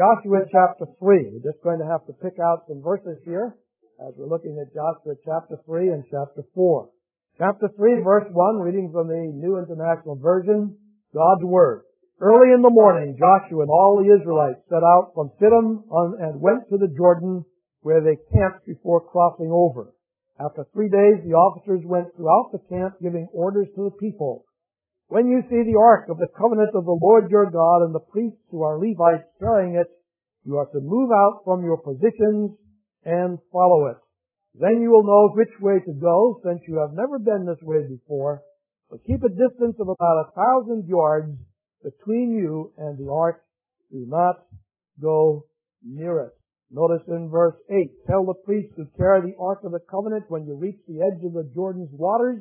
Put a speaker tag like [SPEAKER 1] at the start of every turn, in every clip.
[SPEAKER 1] Joshua chapter 3. We're just going to have to pick out some verses here as we're looking at Joshua chapter 3 and chapter 4. Chapter 3, verse 1, reading from the New International Version, God's Word. Early in the morning, Joshua and all the Israelites set out from Shittim and went to the Jordan, where they camped before crossing over. After 3 days, the officers went throughout the camp, giving orders to the people. When you see the ark of the covenant of the Lord your God and the priests who are Levites carrying it, you are to move out from your positions and follow it. Then you will know which way to go, since you have never been this way before. But keep a distance of about 1,000 yards between you and the ark. Do not go near it. Notice in verse 8, tell the priests who carry the ark of the covenant, when you reach the edge of the Jordan's waters,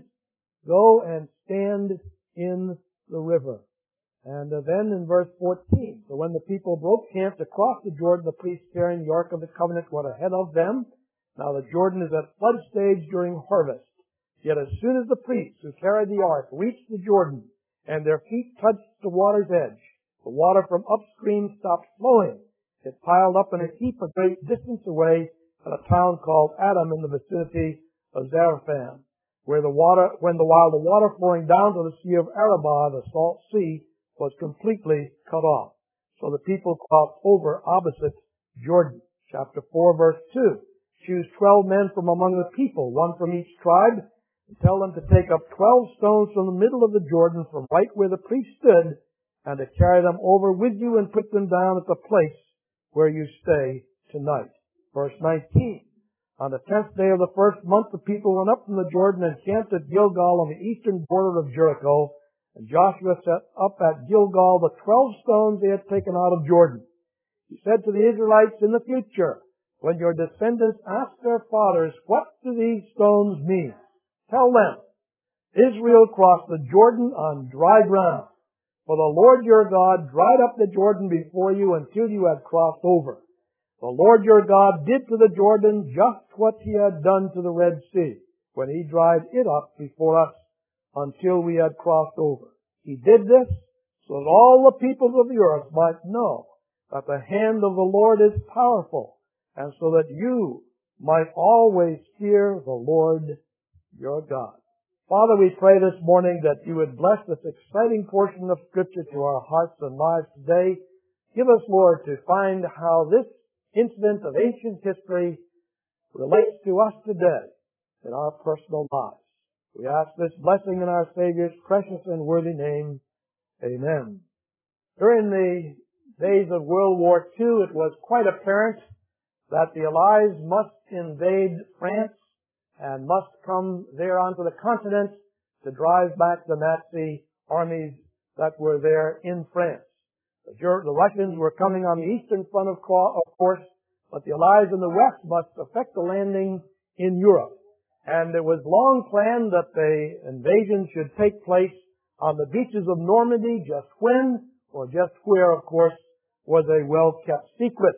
[SPEAKER 1] go and stand in the river. And then in verse 14, so when the people broke camp to cross the Jordan, the priests carrying the ark of the covenant went ahead of them. Now the Jordan is at flood stage during harvest. Yet as soon as the priests who carried the ark reached the Jordan and their feet touched the water's edge, the water from upstream stopped flowing. It piled up in a heap a great distance away at a town called Adam in the vicinity of Zarephath, where while the water flowing down to the Sea of Arabah, the salt sea, was completely cut off. So the people crossed over opposite Jordan. Chapter 4, verse 2. Choose 12 men from among the people, one from each tribe, and tell them to take up 12 stones from the middle of the Jordan, from right where the priest stood, and to carry them over with you and put them down at the place where you stay tonight. Verse 19. On the 10th day of the first month, the people went up from the Jordan and camped at Gilgal on the eastern border of Jericho. And Joshua set up at Gilgal the 12 stones they had taken out of Jordan. He said to the Israelites, in the future, when your descendants ask their fathers, what do these stones mean? Tell them, Israel crossed the Jordan on dry ground. For the Lord your God dried up the Jordan before you until you had crossed over. The Lord your God did to the Jordan just what he had done to the Red Sea, when he dried it up before us until we had crossed over. He did this so that all the peoples of the earth might know that the hand of the Lord is powerful, and so that you might always fear the Lord your God. Father, we pray this morning that you would bless this exciting portion of Scripture to our hearts and lives today. Give us, Lord, to find how this incident of ancient history relates to us today in our personal lives. We ask this blessing in our Savior's precious and worthy name. Amen. During the days of World War II, it was quite apparent that the Allies must invade France and must come there onto the continent to drive back the Nazi armies that were there in France. The Russians were coming on the eastern front, of course, but the Allies in the west must effect a landing in Europe. And it was long planned that the invasion should take place on the beaches of Normandy. Just when, or just where, of course, was a well-kept secret.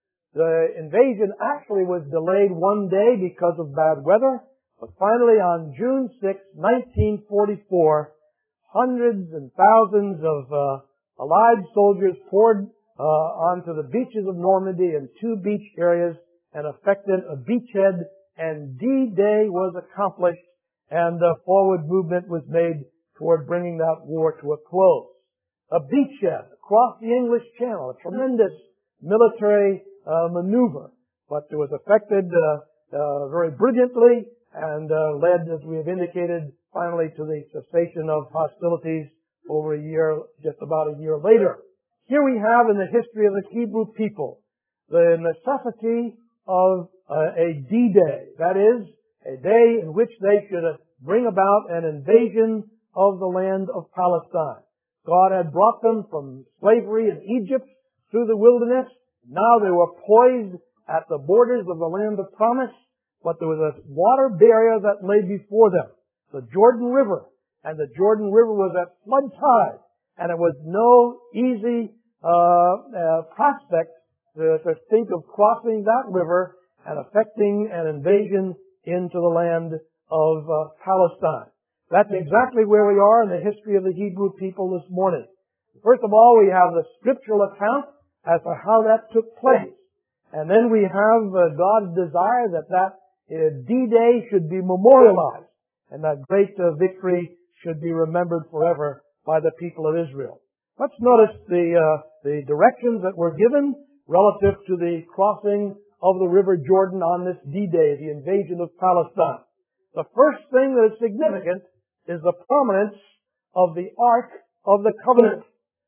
[SPEAKER 1] The invasion actually was delayed one day because of bad weather, but finally on June 6, 1944, hundreds and thousands of Allied soldiers poured onto the beaches of Normandy in two beach areas and effected a beachhead, and D-Day was accomplished, and a forward movement was made toward bringing that war to a close. A beachhead across the English Channel, a tremendous military maneuver, but it was effected very brilliantly and led, as we have indicated, finally to the cessation of hostilities over a year, just about a year later. Here we have in the history of the Hebrew people the necessity of a D-Day, that is, a day in which they should bring about an invasion of the land of Palestine. God had brought them from slavery in Egypt through the wilderness. Now they were poised at the borders of the land of promise, but there was a water barrier that lay before them, the Jordan River. And the Jordan River was at flood tide, and it was no easy prospect to think of crossing that river and effecting an invasion into the land of Palestine. That's exactly where we are in the history of the Hebrew people this morning. First of all, we have the scriptural account as to how that took place. And then we have God's desire that D-Day should be memorialized, and that great victory should be remembered forever by the people of Israel. Let's notice the directions that were given relative to the crossing of the River Jordan on this D-Day, the invasion of Palestine. The first thing that is significant is the prominence of the Ark of the Covenant.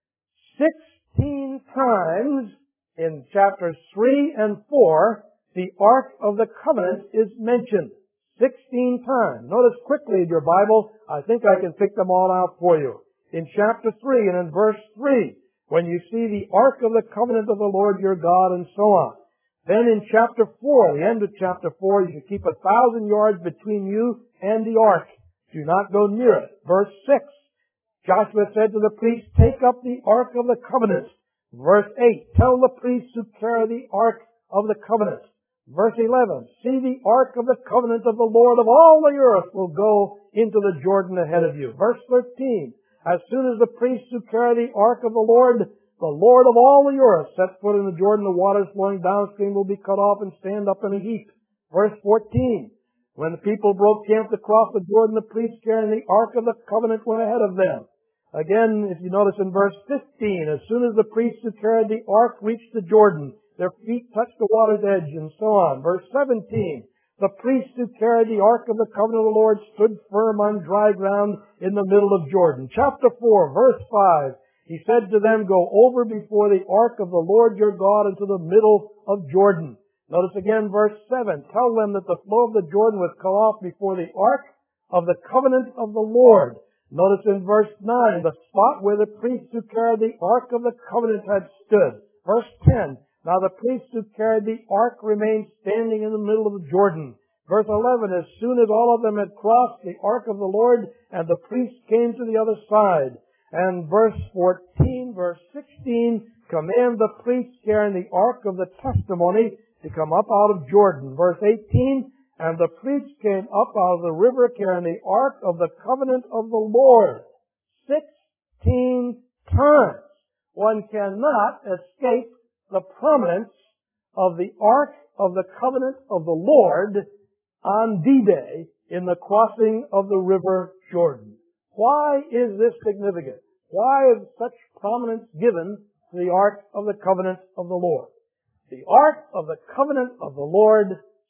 [SPEAKER 1] 16 times in chapters 3 and 4, the Ark of the Covenant is mentioned. 16 times. Notice quickly in your Bible, I think I can pick them all out for you. In chapter 3 and in verse 3, when you see the Ark of the Covenant of the Lord your God and so on. Then in chapter 4, the end of chapter 4, you should keep 1,000 yards between you and the Ark. Do not go near it. Verse 6, Joshua said to the priests, take up the Ark of the Covenant. Verse 8, tell the priests to carry the Ark of the Covenant. Verse 11, see the Ark of the Covenant of the Lord of all the earth will go into the Jordan ahead of you. Verse 13, as soon as the priests who carry the Ark of the Lord of all the earth, set foot in the Jordan, the waters flowing downstream will be cut off and stand up in a heap. Verse 14, when the people broke camp to cross the Jordan, the priests carrying the Ark of the Covenant went ahead of them. Again, if you notice in verse 15, as soon as the priests who carried the Ark reached the Jordan, their feet touched the water's edge, and so on. Verse 17, the priests who carried the Ark of the Covenant of the Lord stood firm on dry ground in the middle of Jordan. Chapter 4, verse 5, he said to them, go over before the Ark of the Lord your God into the middle of Jordan. Notice again verse 7, tell them that the flow of the Jordan was cut off before the Ark of the Covenant of the Lord. Notice in verse 9, the spot where the priests who carried the Ark of the Covenant had stood. Verse 10, now the priests who carried the Ark remained standing in the middle of the Jordan. Verse 11, as soon as all of them had crossed the Ark of the Lord, and the priests came to the other side. And verse 14, verse 16, command the priests carrying the Ark of the Testimony to come up out of Jordan. Verse 18, and the priests came up out of the river carrying the Ark of the Covenant of the Lord. 16 times. One cannot escape the prominence of the Ark of the Covenant of the Lord on D-Day in the crossing of the River Jordan. Why is this significant? Why is such prominence given to the Ark of the Covenant of the Lord? The Ark of the Covenant of the Lord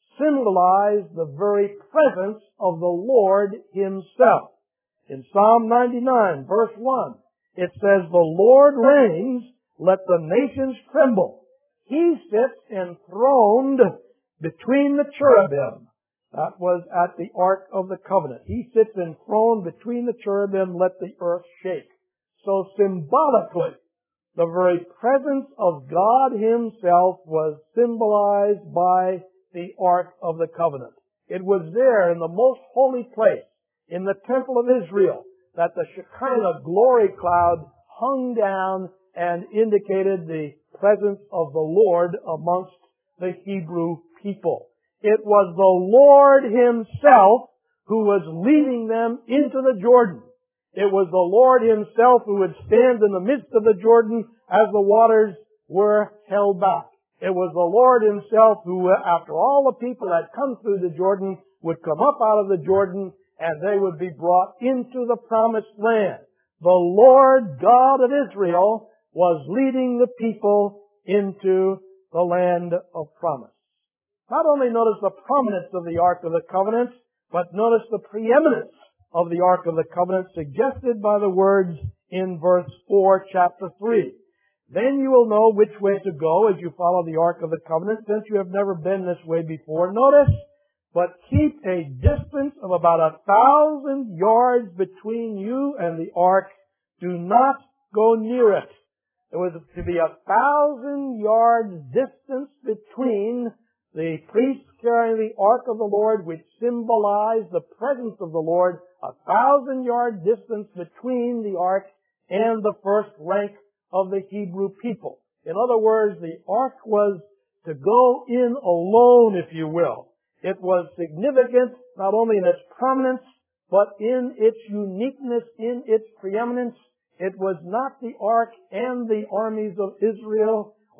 [SPEAKER 1] symbolized the very presence of the Lord Himself. In Psalm 99, verse 1, it says, the Lord reigns, let the nations tremble. He sits enthroned between the cherubim. That was at the Ark of the Covenant. He sits enthroned between the cherubim, let the earth shake. So symbolically, the very presence of God Himself was symbolized by the Ark of the Covenant. It was there in the most holy place, in the temple of Israel, that the Shekinah glory cloud hung down and indicated the presence of the Lord amongst the Hebrew people. It was the Lord Himself who was leading them into the Jordan. It was the Lord Himself who would stand in the midst of the Jordan as the waters were held back. It was the Lord Himself who, after all the people had come through the Jordan, would come up out of the Jordan and they would be brought into the promised land. The Lord God of Israel was leading the people into the land of promise. Not only notice the prominence of the Ark of the Covenant, but notice the preeminence of the Ark of the Covenant suggested by the words in verse 4, chapter 3. Then you will know which way to go as you follow the Ark of the Covenant, since you have never been this way before. Notice, but keep a distance of about 1,000 yards between you and the Ark. Do not go near it. There was to be 1,000 yards distance between the priests carrying the Ark of the Lord, which symbolized the presence of the Lord, 1,000-yard distance between the Ark and the first rank of the Hebrew people. In other words, the Ark was to go in alone, if you will. It was significant not only in its prominence, but in its uniqueness, in its preeminence. It was not the Ark and the armies of Israel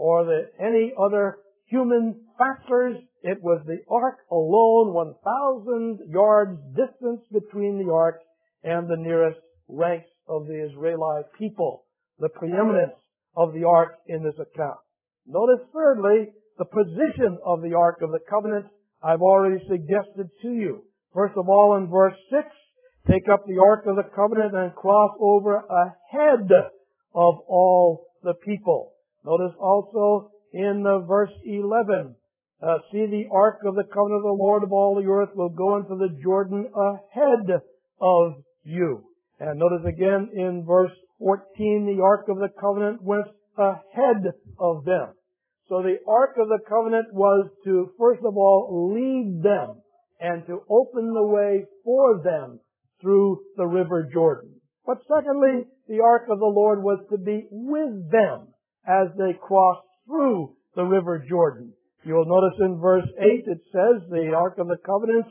[SPEAKER 1] or any other human factors. It was the ark alone, 1,000 yards distance between the ark and the nearest ranks of the Israelite people. The preeminence of the ark in this account. Notice thirdly, the position of the Ark of the Covenant I've already suggested to you. First of all, in verse 6, take up the Ark of the Covenant and cross over ahead of all the people. Notice also in verse 11, see the Ark of the Covenant of the Lord of all the earth will go into the Jordan ahead of you. And notice again in verse 14, the Ark of the Covenant went ahead of them. So the Ark of the Covenant was to, first of all, lead them and to open the way for them through the river Jordan. But secondly, the Ark of the Lord was to be with them as they crossed through the river Jordan. You'll notice in verse 8 it says, the Ark of the Covenant,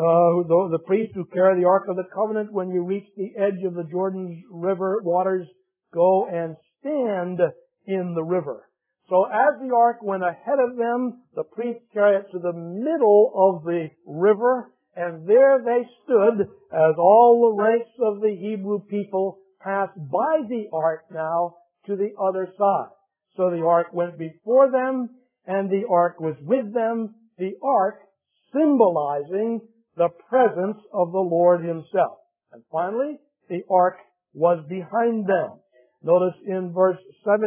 [SPEAKER 1] the priests who carry the Ark of the Covenant, when you reach the edge of the Jordan's river waters, go and stand in the river. So as the ark went ahead of them, the priests carried it to the middle of the river, and there they stood as all the ranks of the Hebrew people passed by the ark now to the other side. So the ark went before them, and the ark was with them, the ark symbolizing the presence of the Lord Himself. And finally, the ark was behind them. Notice in verse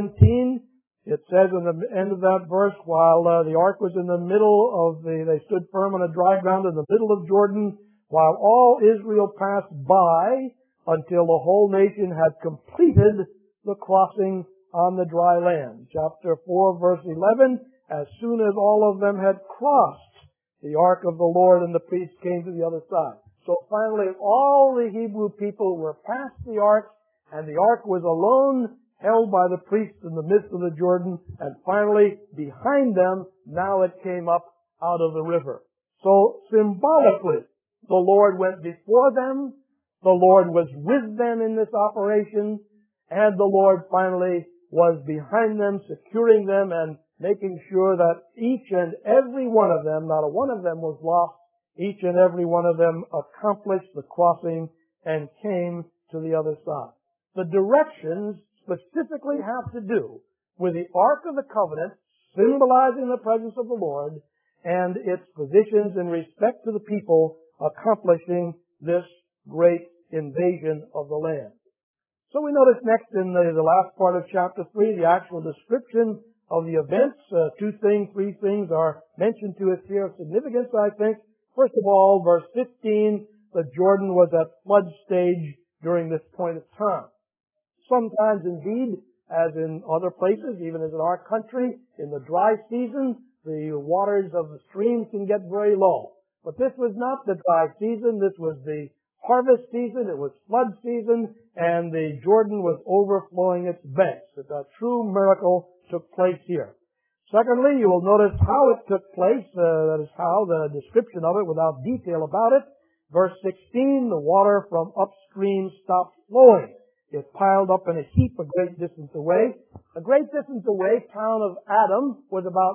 [SPEAKER 1] 17, it says in the end of that verse, while the ark was in the middle of they stood firm on a dry ground in the middle of Jordan, while all Israel passed by until the whole nation had completed the crossing on the dry land. Chapter 4, verse 11, as soon as all of them had crossed, the ark of the Lord and the priests came to the other side. So finally, all the Hebrew people were past the ark, and the ark was alone, held by the priests in the midst of the Jordan, and finally, behind them, now it came up out of the river. So, symbolically, the Lord went before them, the Lord was with them in this operation, and the Lord finally was behind them, securing them, and making sure that each and every one of them, not a one of them was lost, each and every one of them accomplished the crossing and came to the other side. The directions specifically have to do with the Ark of the Covenant, symbolizing the presence of the Lord, and its positions in respect to the people accomplishing this great invasion of the land. So we notice next in the last part of chapter 3, the actual description of the events. Three things are mentioned to us here of significance, I think. First of all, verse 15, the Jordan was at flood stage during this point of time. Sometimes indeed, as in other places, even as in our country, in the dry season, the waters of the streams can get very low. But this was not the dry season. This was the harvest season. It was flood season, and the Jordan was overflowing its banks. A true miracle took place here. Secondly, you will notice how it took place. That is how the description of it, without detail about it. Verse 16, the water from upstream stopped flowing. It piled up in a heap a great distance away. A great distance away, town of Adam was about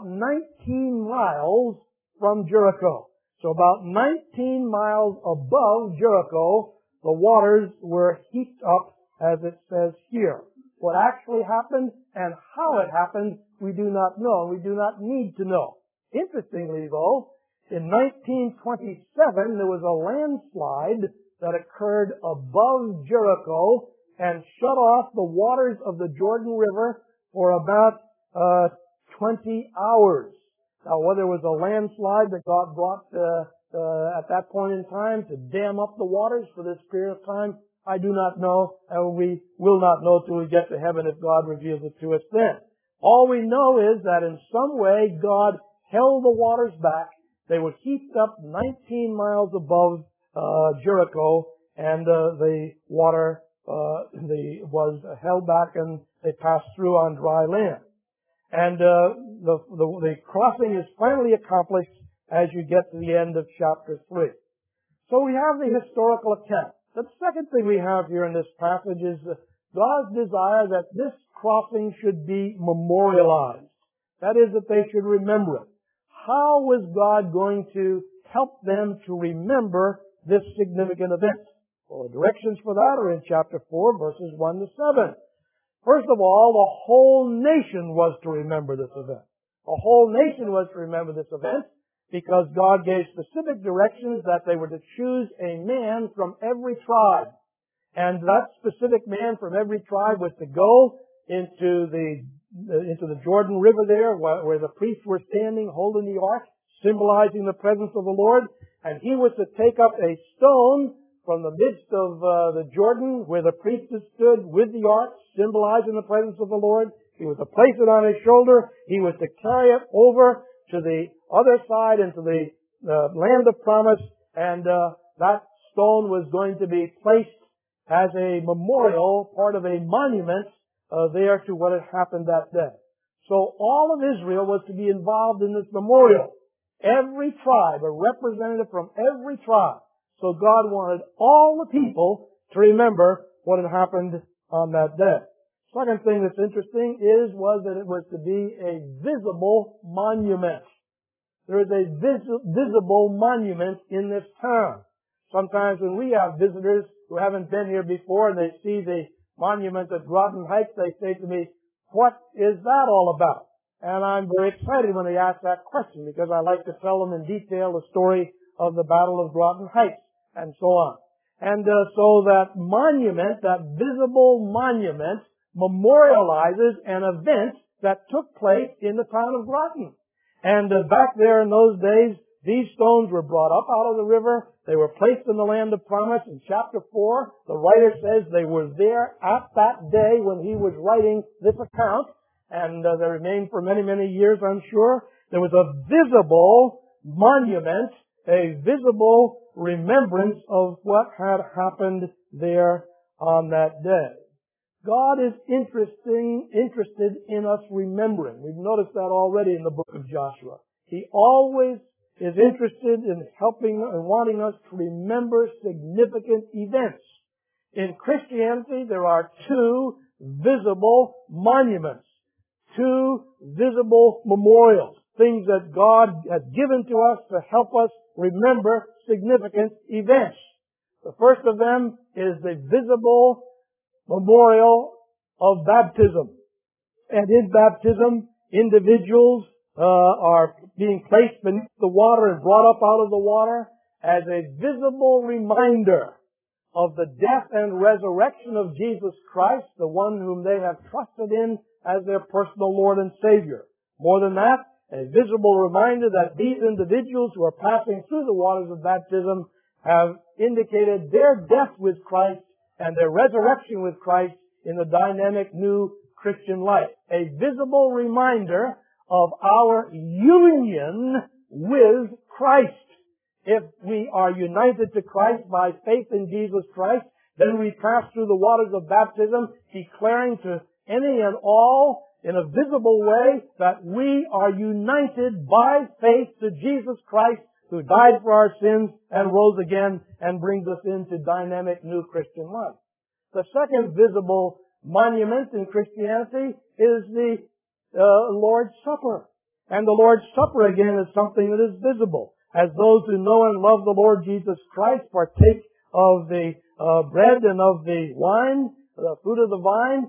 [SPEAKER 1] 19 miles from Jericho. So about 19 miles above Jericho, the waters were heaped up, as it says here. What actually happened and how it happened, we do not know. We do not need to know. Interestingly, though, in 1927, there was a landslide that occurred above Jericho and shut off the waters of the Jordan River for about 20 hours. Now, whether it was a landslide that God brought at that point in time to dam up the waters for this period of time, I do not know, and we will not know till we get to heaven if God reveals it to us then. All we know is that in some way God held the waters back. They were heaped up 19 miles above Jericho, and the water was held back, and they passed through on dry land. And the crossing is finally accomplished as you get to the end of chapter 3. So we have the historical account. The second thing we have here in this passage is God's desire that this crossing should be memorialized. That is, that they should remember it. How was God going to help them to remember this significant event? Well, the directions for that are in chapter 4, verses 1 to 7. First of all, the whole nation was to remember this event. The whole nation was to remember this event because God gave specific directions that they were to choose a man from every tribe. And that specific man from every tribe was to go into the Jordan River there where the priests were standing holding the ark, symbolizing the presence of the Lord. And he was to take up a stone from the midst of the Jordan where the priest stood with the ark, symbolizing the presence of the Lord. He was to place it on his shoulder. He was to carry it over to the other side into the land of promise. And that stone was going to be placed as a memorial, part of a monument there to what had happened that day. So all of Israel was to be involved in this memorial. Every tribe, a representative from every tribe. So God wanted all the people to remember what had happened on that day. Second thing that's interesting was that it was to be a visible monument. There is a visible monument in this town. Sometimes when we have visitors who haven't been here before and they see the monument at Groton Heights, they say to me, "What is that all about?" And I'm very excited when they ask that question because I like to tell them in detail the story of the Battle of Groton Heights and so on. And so that monument, that visible monument, memorializes an event that took place in the town of Groton. And back there in those days, these stones were brought up out of the river. They were placed in the land of promise. In chapter 4, the writer says they were there at that day when he was writing this account. And they remained for many, many years, I'm sure. There was a visible monument, a visible remembrance of what had happened there on that day. God is interested in us remembering. We've noticed that already in the book of Joshua. He always is interested in helping and wanting us to remember significant events. In Christianity, there are two visible monuments, two visible memorials, things that God has given to us to help us remember significant events. The first of them is the visible memorial of baptism. And in baptism, individuals are being placed beneath the water and brought up out of the water as a visible reminder of the death and resurrection of Jesus Christ, the one whom they have trusted in as their personal Lord and Savior. More than that, a visible reminder that these individuals who are passing through the waters of baptism have indicated their death with Christ and their resurrection with Christ in the dynamic new Christian life. A visible reminder of our union with Christ. If we are united to Christ by faith in Jesus Christ, then we pass through the waters of baptism, declaring to any and all in a visible way that we are united by faith to Jesus Christ, who died for our sins and rose again and brings us into dynamic new Christian life. The second visible monument in Christianity is the Lord's Supper. And the Lord's Supper, again, is something that is visible. As those who know and love the Lord Jesus Christ partake of the bread and of the wine, the fruit of the vine,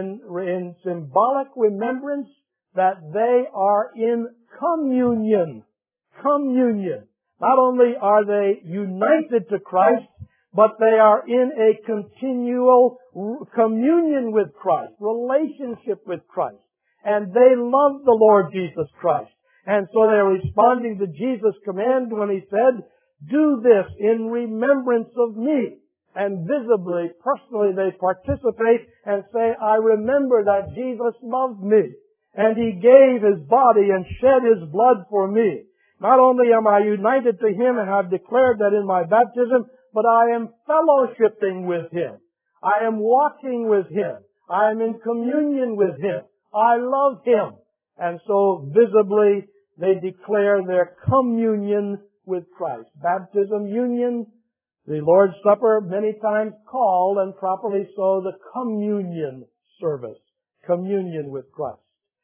[SPEAKER 1] in symbolic remembrance that they are in communion. Communion. Not only are they united to Christ, but they are in a continual communion with Christ, relationship with Christ. And they love the Lord Jesus Christ. And so they're responding to Jesus' command when He said, "Do this in remembrance of me." And visibly, personally, they participate and say, "I remember that Jesus loved me, and He gave His body and shed His blood for me. Not only am I united to Him and have declared that in my baptism, but I am fellowshipping with Him. I am walking with Him. I am in communion with Him. I love Him." And so visibly, they declare their communion with Christ. Baptism, union, the Lord's Supper, many times called, and properly so, the communion service. Communion with Christ.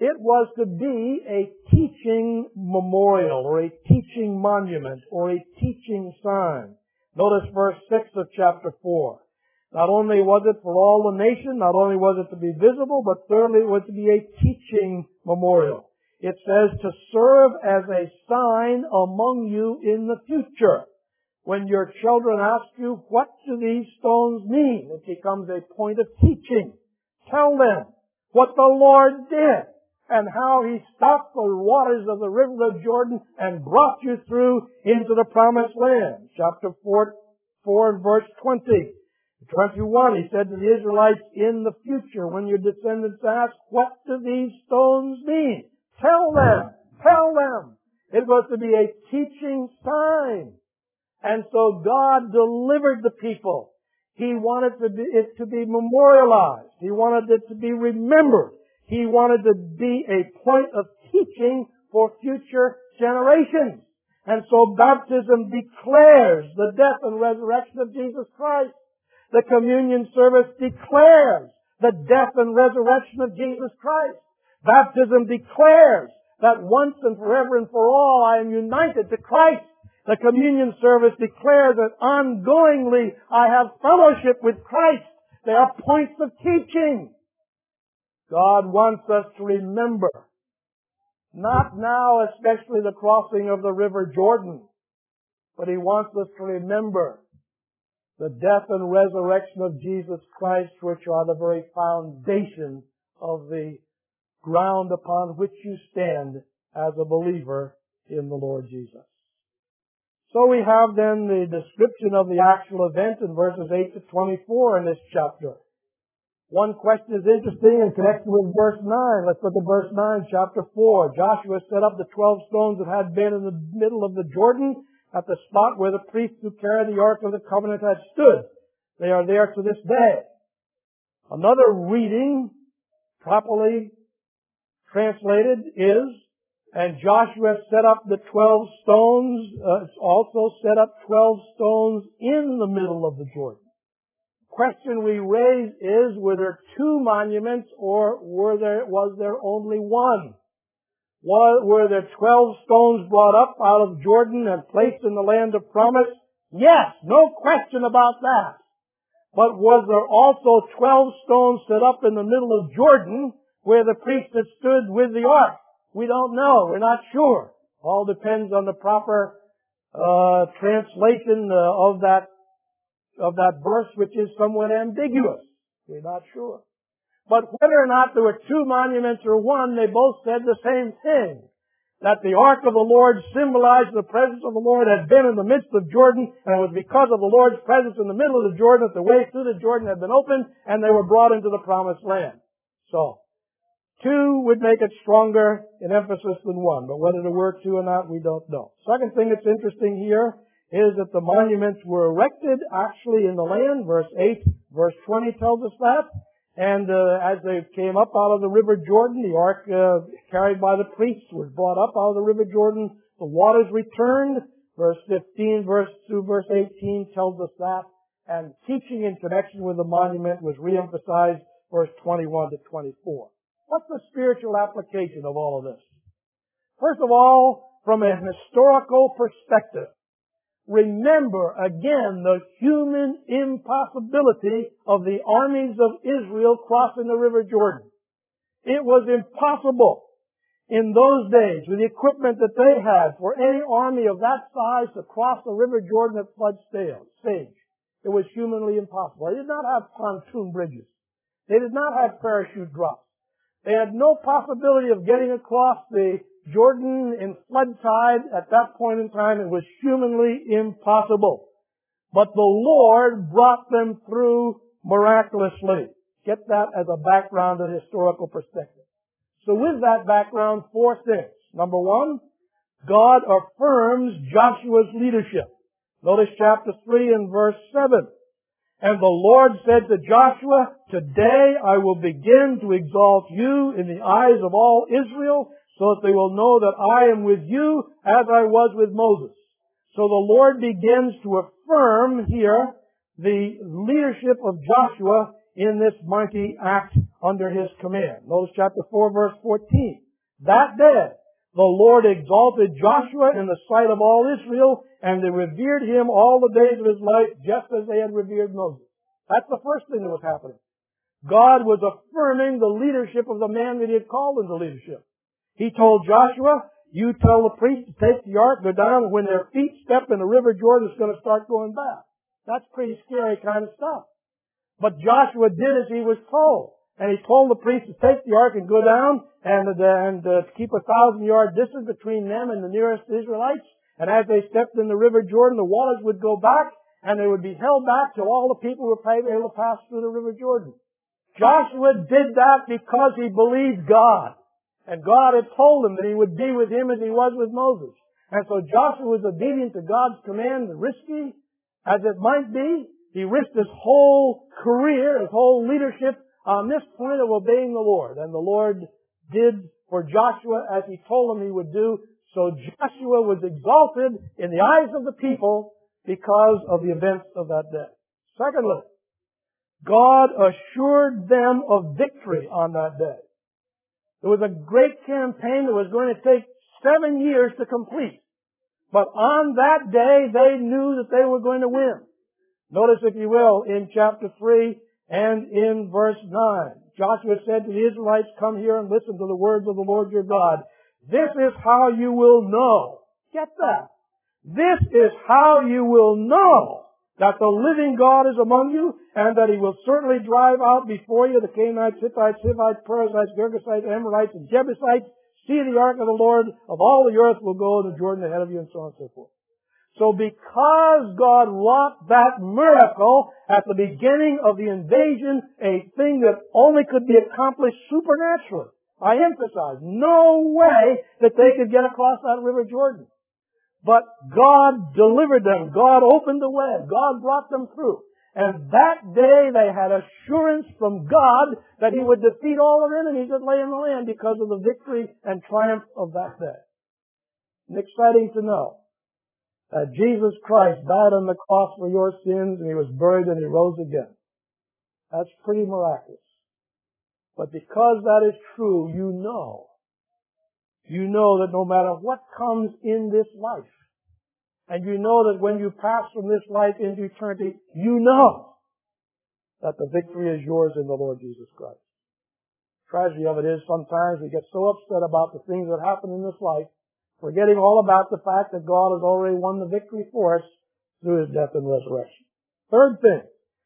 [SPEAKER 1] It was to be a teaching memorial or a teaching monument or a teaching sign. Notice verse 6 of chapter 4. Not only was it for all the nation, not only was it to be visible, but thirdly it was to be a teaching memorial. It says to serve as a sign among you in the future. When your children ask you, what do these stones mean? It becomes a point of teaching. Tell them what the Lord did and how He stopped the waters of the river of Jordan and brought you through into the promised land. Chapter 4 and verse 20. 21, He said to the Israelites, in the future, when your descendants ask, what do these stones mean? Tell them. Tell them. It was to be a teaching sign. And so God delivered the people. He wanted it to be memorialized. He wanted it to be remembered. He wanted to be a point of teaching for future generations. And so baptism declares the death and resurrection of Jesus Christ. The communion service declares the death and resurrection of Jesus Christ. Baptism declares that once and forever and for all I am united to Christ. The communion service declares that ongoingly I have fellowship with Christ. They are points of teaching. God wants us to remember, not now especially the crossing of the river Jordan, but He wants us to remember the death and resurrection of Jesus Christ, which are the very foundation of the ground upon which you stand as a believer in the Lord Jesus. So we have then the description of the actual event in verses 8 to 24 in this chapter. One question is interesting in connection with verse 9. Let's look at verse 9, chapter 4. Joshua set up the 12 stones that had been in the middle of the Jordan at the spot where the priests who carried the Ark of the Covenant had stood. They are there to this day. Another reading, properly translated, is, and Joshua set up the 12 stones, also set up 12 stones in the middle of the Jordan. Question we raise is, were there two monuments or was there only one? Were there 12 stones brought up out of Jordan and placed in the land of promise? Yes, no question about that. But was there also 12 stones set up in the middle of Jordan where the priest had stood with the ark? We don't know. We're not sure. All depends on the proper translation of that verse, which is somewhat ambiguous. We're not sure. But whether or not there were two monuments or one, they both said the same thing. That the ark of the Lord symbolized the presence of the Lord had been in the midst of Jordan, and it was because of the Lord's presence in the middle of the Jordan that the way through the Jordan had been opened, and they were brought into the promised land. So, two would make it stronger in emphasis than one, but whether there were two or not, we don't know. Second thing that's interesting here is that the monuments were erected actually in the land. Verse 8, verse 20 tells us that. And as they came up out of the river Jordan, the ark carried by the priests was brought up out of the river Jordan. The waters returned. Verse 15 through verse 18 tells us that. And teaching in connection with the monument was reemphasized, verse 21 to 24. What's the spiritual application of all of this? First of all, from a historical perspective, remember again the human impossibility of the armies of Israel crossing the river Jordan. It was impossible in those days with the equipment that they had for any army of that size to cross the river Jordan at flood stage. It was humanly impossible. They did not have pontoon bridges. They did not have parachute drops. They had no possibility of getting across the Jordan in flood tide at that point in time. It was humanly impossible. But the Lord brought them through miraculously. Get that as a background and historical perspective. So with that background, four things. Number one, God affirms Joshua's leadership. Notice chapter 3 and verse 7. And the Lord said to Joshua, today I will begin to exalt you in the eyes of all Israel, so that they will know that I am with you as I was with Moses. So the Lord begins to affirm here the leadership of Joshua in this mighty act under His command. Notice chapter 4, verse 14. That day, the Lord exalted Joshua in the sight of all Israel, and they revered him all the days of his life, just as they had revered Moses. That's the first thing that was happening. God was affirming the leadership of the man that He had called into leadership. He told Joshua, you tell the priests to take the ark, go down, and when their feet step in the river Jordan, it's going to start going back. That's pretty scary kind of stuff. But Joshua did as he was told. And he told the priests to take the ark and go down and keep 1,000-yard distance between them and the nearest Israelites. And as they stepped in the river Jordan, the waters would go back and they would be held back till all the people were able to pass through the river Jordan. Joshua did that because he believed God. And God had told him that He would be with him as He was with Moses. And so Joshua was obedient to God's command, risky as it might be. He risked his whole career, his whole leadership on this point of obeying the Lord. And the Lord did for Joshua as He told him He would do. So Joshua was exalted in the eyes of the people because of the events of that day. Secondly, God assured them of victory on that day. There was a great campaign that was going to take 7 years to complete. But on that day, they knew that they were going to win. Notice, if you will, in chapter 3 and in verse 9, Joshua said to the Israelites, come here and listen to the words of the Lord your God. This is how you will know. Get that. This is how you will know that the living God is among you, and that He will certainly drive out before you the Canaanites, Hittites, Hivites, Perizzites, Girgashites, Amorites, and Jebusites. See, the ark of the Lord of all the earth will go into Jordan ahead of you, and so on and so forth. So because God wrought that miracle at the beginning of the invasion, a thing that only could be accomplished supernaturally, I emphasize, no way that they could get across that river Jordan. But God delivered them. God opened the way. God brought them through. And that day they had assurance from God that He would defeat all their enemies that lay in the land because of the victory and triumph of that day. And exciting to know that Jesus Christ died on the cross for your sins, and He was buried and He rose again. That's pretty miraculous. But because that is true, you know that no matter what comes in this life, and you know that when you pass from this life into eternity, you know that the victory is yours in the Lord Jesus Christ. The tragedy of it is sometimes we get so upset about the things that happen in this life, forgetting all about the fact that God has already won the victory for us through His death and resurrection. Third thing,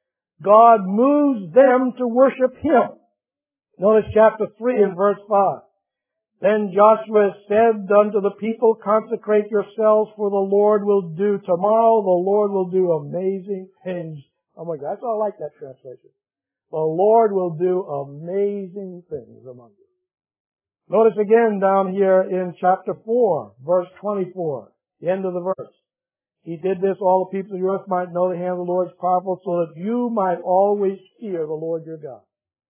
[SPEAKER 1] God moves them to worship Him. Notice chapter 3 and verse 5. Then Joshua said unto the people, consecrate yourselves, for the Lord will do, tomorrow the Lord will do amazing things. Oh my God, I like that translation. The Lord will do amazing things among you. Notice again down here in chapter 4, verse 24, the end of the verse. He did this, all the people of the earth might know the hand of the Lord is powerful, so that you might always fear the Lord your God.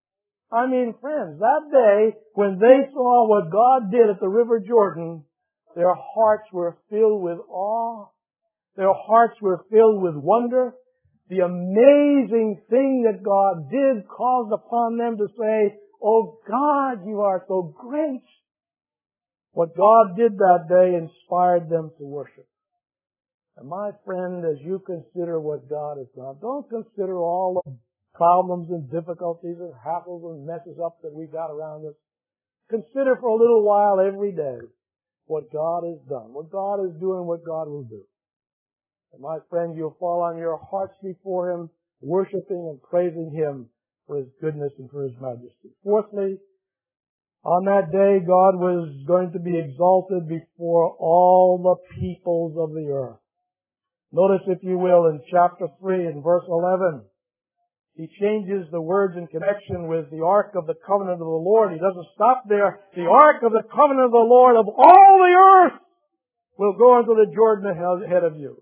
[SPEAKER 1] I mean, friends, that day when they saw what God did at the River Jordan, their hearts were filled with awe. Their hearts were filled with wonder. The amazing thing that God did caused upon them to say, oh God, you are so great. What God did that day inspired them to worship. And my friend, as you consider what God has done, don't consider all the problems and difficulties and hassles and messes up that we've got around us. Consider for a little while every day what God has done, what God is doing, what God will do. And my friend, you'll fall on your hearts before Him, worshiping and praising Him for His goodness and for His majesty. Fourthly, on that day, God was going to be exalted before all the peoples of the earth. Notice, if you will, in chapter 3 and verse 11, He changes the words in connection with the Ark of the Covenant of the Lord. He doesn't stop there. The Ark of the Covenant of the Lord of all the earth will go into the Jordan ahead of you.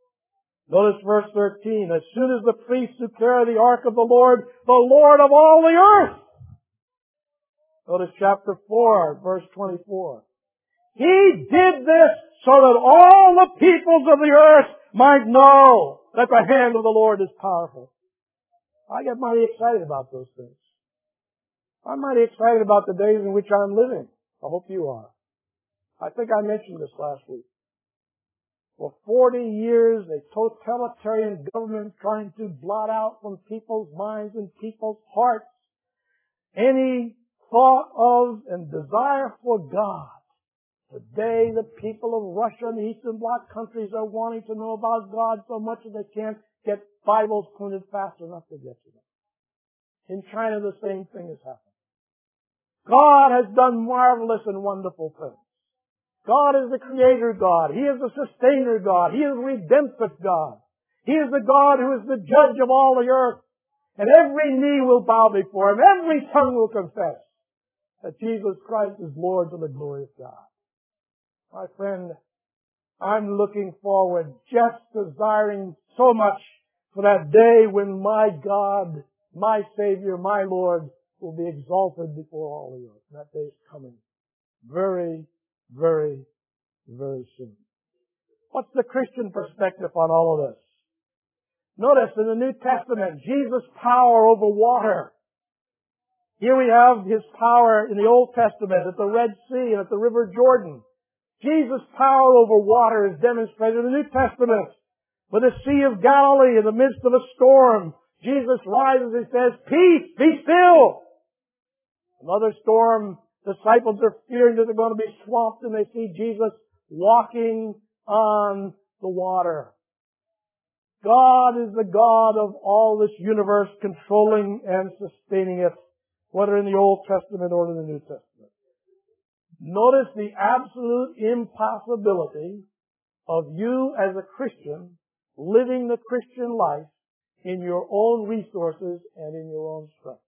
[SPEAKER 1] Notice verse 13. As soon as the priests who carry the Ark of the Lord of all the earth. Notice chapter 4, verse 24. He did this so that all the peoples of the earth might know that the hand of the Lord is powerful. I get mighty excited about those things. I'm mighty excited about the days in which I'm living. I hope you are. I think I mentioned this last week. For 40 years, a totalitarian government trying to blot out from people's minds and people's hearts any thought of and desire for God. Today, the people of Russia and the Eastern Bloc countries are wanting to know about God so much that they can't get Bibles printed fast enough to get to them. In China, the same thing has happened. God has done marvelous and wonderful things. God is the Creator God. He is the Sustainer God. He is the Redemptive God. He is the God who is the Judge of all the earth. And every knee will bow before Him. Every tongue will confess that Jesus Christ is Lord to the glory of God. My friend, I'm looking forward, just desiring so much for that day when my God, my Savior, my Lord will be exalted before all the earth. That day is coming very, very, very soon. What's the Christian perspective on all of this? Notice in the New Testament, Jesus' power over water. Here we have His power in the Old Testament at the Red Sea and at the River Jordan. Jesus' power over water is demonstrated in the New Testament. With the Sea of Galilee in the midst of a storm, Jesus rises and says, "Peace, be still." Another storm, disciples are fearing that they're going to be swamped, and they see Jesus walking on the water. God is the God of all this universe, controlling and sustaining it, whether in the Old Testament or in the New Testament. Notice the absolute impossibility of you as a Christian living the Christian life in your own resources and in your own strength.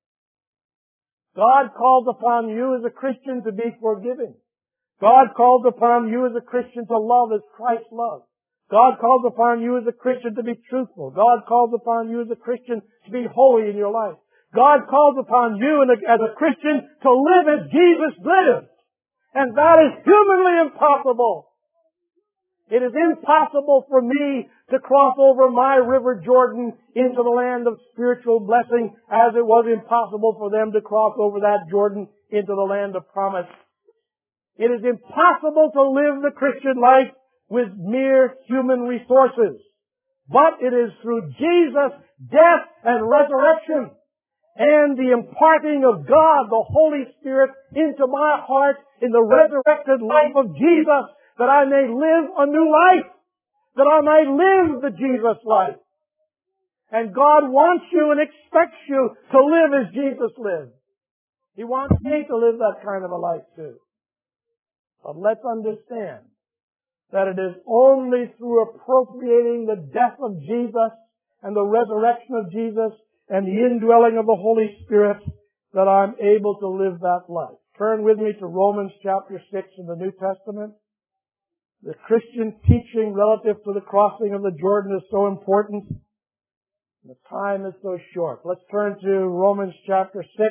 [SPEAKER 1] God calls upon you as a Christian to be forgiving. God calls upon you as a Christian to love as Christ loved. God calls upon you as a Christian to be truthful. God calls upon you as a Christian to be holy in your life. God calls upon you as a Christian to live as Jesus lived. And that is humanly impossible. It is impossible for me to cross over my River Jordan into the land of spiritual blessing as it was impossible for them to cross over that Jordan into the land of promise. It is impossible to live the Christian life with mere human resources. But it is through Jesus' death and resurrection and the imparting of God, the Holy Spirit, into my heart in the resurrected life of Jesus, that I may live a new life, that I may live the Jesus life. And God wants you and expects you to live as Jesus lived. He wants me to live that kind of a life too. But let's understand that it is only through appropriating the death of Jesus and the resurrection of Jesus and the indwelling of the Holy Spirit that I'm able to live that life. Turn with me to Romans chapter 6 in the New Testament. The Christian teaching relative to the crossing of the Jordan is so important. The time is so short. Let's turn to Romans chapter 6,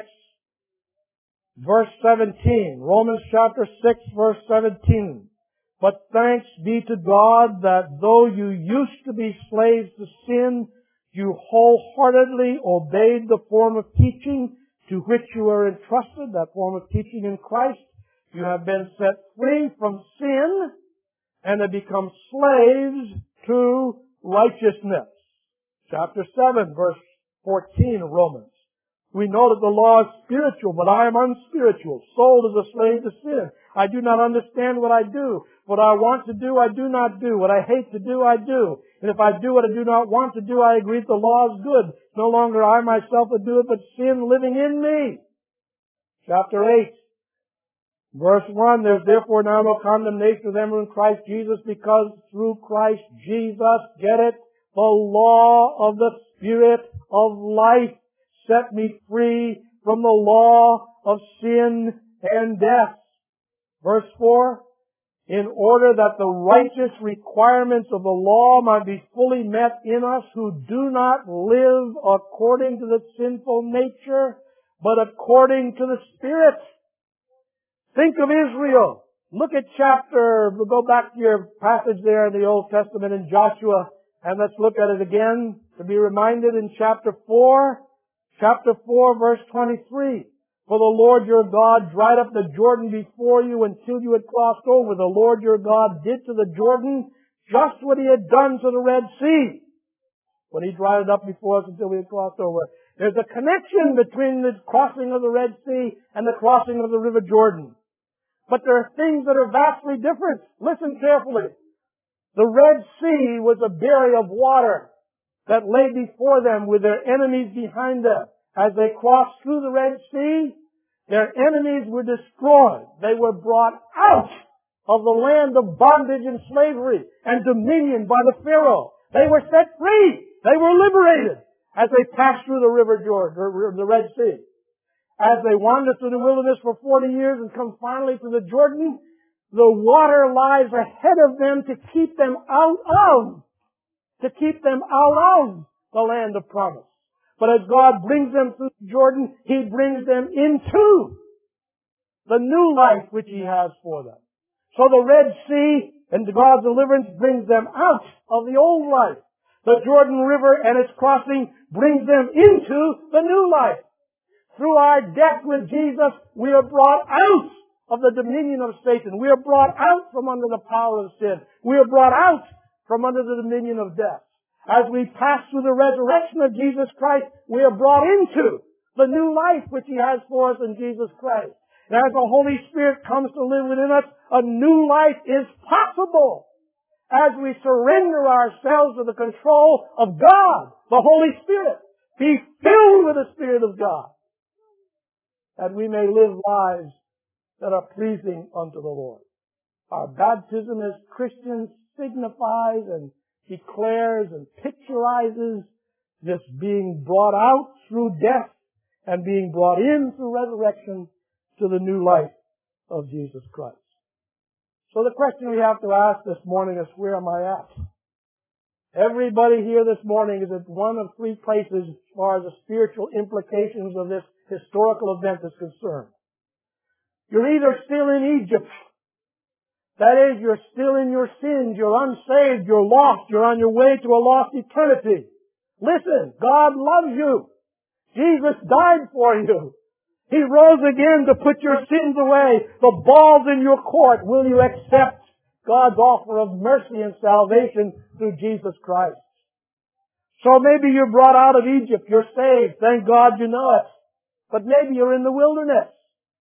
[SPEAKER 1] verse 17. Romans chapter 6, verse 17. But thanks be to God that though you used to be slaves to sin, you wholeheartedly obeyed the form of teaching to which you are entrusted, that form of teaching in Christ. You have been set free from sin and have become slaves to righteousness. Chapter 7, verse 14 of Romans. We know that the law is spiritual, but I am unspiritual, sold as a slave to sin. I do not understand what I do. What I want to do, I do not do. What I hate to do, I do. And if I do what I do not want to do, I agree that the law is good. It's no longer I myself that do it, but sin living in me. Chapter 8, verse 1, there's therefore now no condemnation of them who are in Christ Jesus, because through Christ Jesus, get it, the law of the Spirit of life set me free from the law of sin and death. Verse 4, in order that the righteous requirements of the law might be fully met in us who do not live according to the sinful nature, but according to the Spirit. Think of Israel. Look at we'll go back to your passage there in the Old Testament in Joshua, and let's look at it again to be reminded in chapter 4. Chapter 4, verse 23. For the Lord your God dried up the Jordan before you until you had crossed over. The Lord your God did to the Jordan just what he had done to the Red Sea, when he dried it up before us until we had crossed over. There's a connection between the crossing of the Red Sea and the crossing of the River Jordan. But there are things that are vastly different. Listen carefully. The Red Sea was a barrier of water that lay before them with their enemies behind them. As they crossed through the Red Sea, their enemies were destroyed. They were brought out of the land of bondage and slavery and dominion by the Pharaoh. They were set free. They were liberated as they passed through the River Jordan, or the Red Sea. As they wandered through the wilderness for 40 years and come finally to the Jordan, the water lies ahead of them to keep them out of the land of promise. But as God brings them through Jordan, He brings them into the new life which He has for them. So the Red Sea and God's deliverance brings them out of the old life. The Jordan River and its crossing brings them into the new life. Through our death with Jesus, we are brought out of the dominion of Satan. We are brought out from under the power of sin. We are brought out from under the dominion of death. As we pass through the resurrection of Jesus Christ, we are brought into the new life which He has for us in Jesus Christ. And as the Holy Spirit comes to live within us, a new life is possible as we surrender ourselves to the control of God, the Holy Spirit. Be filled with the Spirit of God, that we may live lives that are pleasing unto the Lord. Our baptism as Christians signifies and declares and picturizes this being brought out through death and being brought in through resurrection to the new life of Jesus Christ. So the question we have to ask this morning is, where am I at? Everybody here this morning is at one of three places as far as the spiritual implications of this historical event is concerned. You're either still in Egypt. That is, you're still in your sins. You're unsaved. You're lost. You're on your way to a lost eternity. Listen, God loves you. Jesus died for you. He rose again to put your sins away. The ball's in your court. Will you accept God's offer of mercy and salvation through Jesus Christ? So maybe you're brought out of Egypt. You're saved. Thank God you know it. But maybe you're in the wilderness.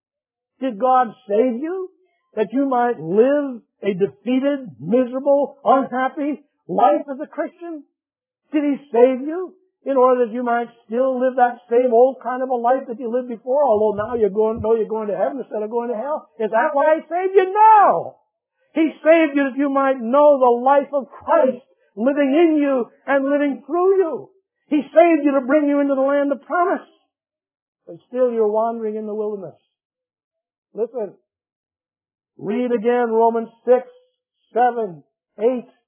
[SPEAKER 1] Did God save you that you might live a defeated, miserable, unhappy life as a Christian? Did He save you in order that you might still live that same old kind of a life that you lived before, although now you're going to heaven instead of going to hell? Is that why He saved you? No! He saved you that you might know the life of Christ living in you and living through you. He saved you to bring you into the land of promise. But still you're wandering in the wilderness. Listen. Read again Romans 6, 7, 8.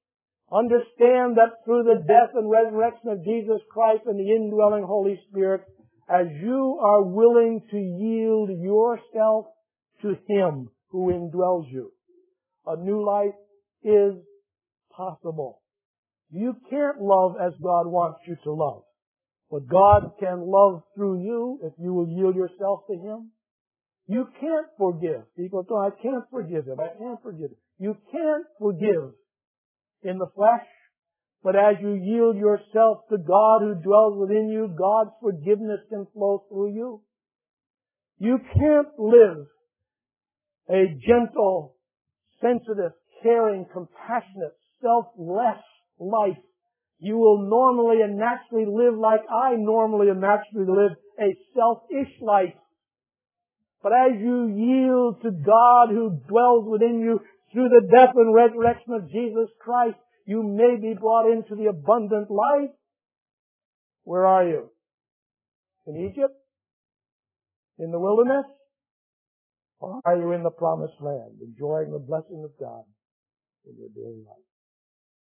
[SPEAKER 1] Understand that through the death and resurrection of Jesus Christ and the indwelling Holy Spirit, as you are willing to yield yourself to Him who indwells you, a new life is possible. You can't love as God wants you to love. But God can love through you if you will yield yourself to Him. You can't forgive. People go, I can't forgive him. I can't forgive him. You can't forgive in the flesh, but as you yield yourself to God who dwells within you, God's forgiveness can flow through you. You can't live a gentle, sensitive, caring, compassionate, selfless life. You will normally and naturally live like I normally and naturally live, a selfish life. But as you yield to God who dwells within you through the death and resurrection of Jesus Christ, you may be brought into the abundant life. Where are you? In Egypt? In the wilderness? Or are you in the promised land, enjoying the blessing of God in your daily life?